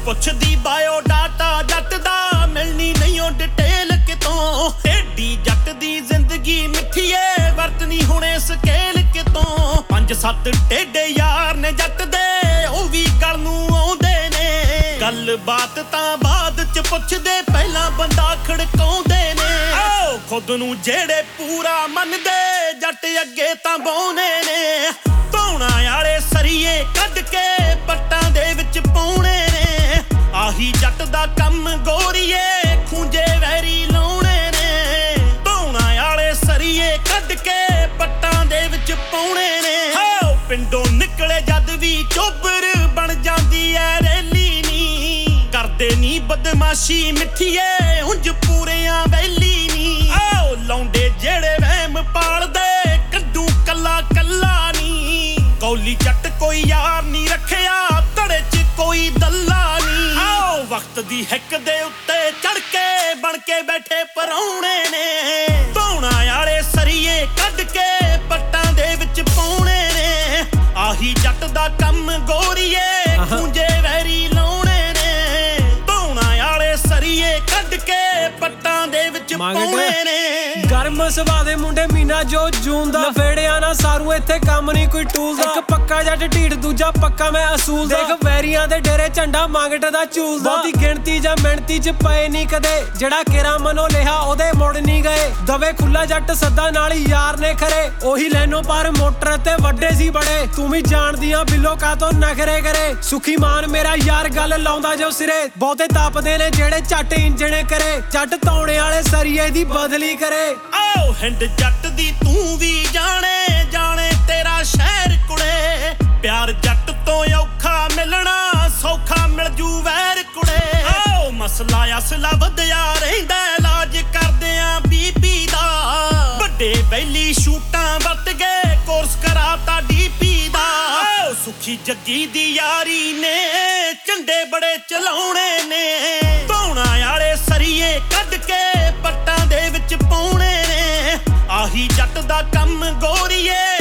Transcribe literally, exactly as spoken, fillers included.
ਪੁੱਛਦੀ bio data ਜੱਟ ਦਾ ਮਿਲਣੀ ਨਹੀਂ ਉਹ ਡਿਟੇਲ ਕਿਤੋਂ ਢੇਡੀ ਜੱਟ ਦੀ ਜ਼ਿੰਦਗੀ ਮਿੱਠੀਏ ਵਰਤਨੀ ਹੁਣੇ ਸਕੇਲ ਕਿਤੋਂ ਪੰਜ ਸੱਤ ਟੇਡੇ ਯਾਰ ਨੇ ਜੱਟ ਦੇ ਉਹ ਵੀ ਗੱਲ ਨੂੰ ਆਉਂਦੇ ਨੇ ਗੱਲ ਬਾਤ ਤਾਂ ਬਾਅਦ ਚ ਪੁੱਛਦੇ ਪਹਿਲਾਂ ਬੰਦਾ ਖੜਕਾਉਂਦੇ ਨੇ ਓ ਖੁਦ ਨੂੰ ਜਿਹੜੇ ਪੂਰਾ ਮੰਨਦੇ ਜੱਟ ਅੱਗੇ ਤਾਂ ਬਾਉਨੇ ਨੇ ਧੌਣਾ ਵਾਲੇ ਸਰੀਏ ਕੱਢ ਕੇ ਪੱਟਾਂ ਦੇ ਵਿੱਚ ਪਾਉਣੇ ਨੇ ਆਹੀ ਜੱਟ ਦਾ ਕੰਮ ਗੋਰੀਏ ਖੂੰਜੇ ਵੈਰੀ ਲਾਉਣੇ ਨੇ ਧੌਣਾ ਵਾਲੇ ਸਰੀਏ ਕੱਢ ਕੇ ਪੱਟਾਂ ਦੇ ਵਿੱਚ ਪਾਉਣੇ ਨੇ ਹੋ ਪਿੰਡੋਂ ਨਿਕਲੇ ਜਦ ਵੀ ਚੋਬਰ ਬਣ ਜਾਂਦੀ ਐ ਰੈਲੀ ਨੀ ਕਰਦੇ ਨੀ ਬਦਮਾਸ਼ੀ ਮਿੱਠੀਏ ਉਂਝ ਪੂਰਿਆਂ ਵੈਲੀ ਨੀ ਆਓ ਲੌਂਡੇ ਜਿਹੜੇ ਵਹਿਮ ਪਾਲਦੇ ਕੱਢੂ ਕੱਲਾ ਕੱਲਾ ਨੀ ਕੌਲੀ ਜੱਟ ਕੋਈ ਯਾਰ ਨੀ ਰੱਖਿਆ ਧੜੇ ਚ ਕੋਈ ਦੱਲਾ ਨੀ ਆਓ ਵਕਤ ਦੀ ਹਿੱਕ ਦੇ ਉੱਤੇ ਚੜ ਕੇ ਬਣ ਕੇ ਬੈਠੇ ਪਰਾਉਣੇ ਨੇ ਧੌਣਾ ਵਾਲੇ ਸਰੀਏ ਕੱਢ ਕੇ ਪੱਟਾਂ ਦੇ ਵਿੱਚ ਪਾਉਣੇ ਨੇ ਆਹੀ ਜੱਟ ਦਾ ਕੰਮ ਗੋਰੀਏ ਖੂੰਜੇ ਵੈਰੀ ਲਾਉਣੇ ਨੇ ਧੌਣਾ ਵਾਲੇ ਸਰੀਏ ਕੱਢ ਕੇ ਪੱਟਾਂ ਦੇ ਵਿੱਚ ਪਾਉਣੇ ਨੇ ਗਰਮ ਸੁਭਾਅ ਦੇ ਮੁੰਡੇ ਮੀਨਾ ਜੋ ਜੂਨ ਦਾ ਲਫੇੜਿਆ ਨਾ ਸਾਰੂ ਇੱਥੇ ਕੰਮ ਨਹੀਂ ਕੋਈ ਟੂਲ ਦਾ ਇੱਕ ਪੱਕਾ ਜੱਟ ਢੀਡ ਦੂਜਾ ਪੱਕਾ ਮੈਂ ਅਸੂਲ ਦਾ ਦੇਖ ਵੈਰੀਆਂ ਦੇ ਡੇਰੇ ਝੰਡਾ ਮੰਗਟ ਦਾ ਚੂਲ ਦਾ ਬਹੁਤੀ ਗਿਣਤੀ ਜਾਂ ਮਿਹਨਤੀ ਚ ਪਏ ਨਹੀਂ ਕਦੇ ਜਿਹੜਾ ਕੇਰਾ ਮਨੋਂ ਲਿਆ ਉਹਦੇ ਮੁੜ ਨਹੀਂ ਗਏ ਦਵੇ ਖੁੱਲਾ ਜੱਟ ਸੱਦਾ ਨਾਲ ਹੀ ਯਾਰ ਨੇ ਖਰੇ ਉਹੀ ਲੈਨੋ ਪਰ ਮੋਟਰ ਤੇ ਵੱਡੇ ਸੀ ਬੜੇ ਤੂੰ ਵੀ ਜਾਣਦੀਆਂ ਬਿੱਲੋ ਕਾ ਤੋਂ ਨਖਰੇ ਕਰੇ ਸੁਖੀ ਮਾਨ ਮੇਰਾ ਯਾਰ ਗੱਲ ਲਾਉਂਦਾ ਜੋ ਸਿਰੇ ਬਹੁਤੇ ਤਪਦੇ ਨੇ ਜਿਹੜੇ ਝੱਟ ਇੰਜਣੇ ਕਰੇ ਜੱਟ ਧੌਣੇ ਵਾਲੇ ਸਰੀਏ ਦੀ ਬਦਲੀ ਕਰੇ ਆਓ ਹਿੰਡ ਜੱਟ ਦੀ ਤੂੰ ਵੀ ਜਾਣੇ ਜਾਣੇ ਤੇਰਾ ਸ਼ਹਿਰ ਕੁੜੇ ਪਿਆਰ ਜੱਟ ਤੋਂ ਔਖਾ ਮਿਲਣਾ ਸੌਖਾ ਮਿਲ ਜੂ ਵੈਰ ਕੁੜੇ ਆਓ ਮਸਲਾ ਅਸਲਾ ਵਧਿਆ ਰਹਿੰਦਾ ਇਲਾਜ ਕਰਦੇ ਆ ਬੀਬੀ ਦਾ ਵੱਡੇ ਬੈਲੀ ਸ਼ੂਟਾਂ ਵੱਟ ਗਏ ਕੋਰਸ ਕਰਾਤਾ ਡੀਪੀ ਦਾ ਆਓ ਸੁਖੀ ਜੱਗੀ ਦੀ ਯਾਰੀ ਨੇ ਝੰਡੇ ਬੜੇ ਚਲਾਉਣੇ ਨੇ ਧੌਣਾ ਵਾਲੇ ਸਰੀਏ ਕੱਢ ਕੇ ਪੱਟਾਂ ਦੇ ਵਿੱਚ ਪਾਉਣੇ ਨੇ ਆਹੀ ਜੱਟ ਦਾ ਕੰਮ ਗੋਰੀਏ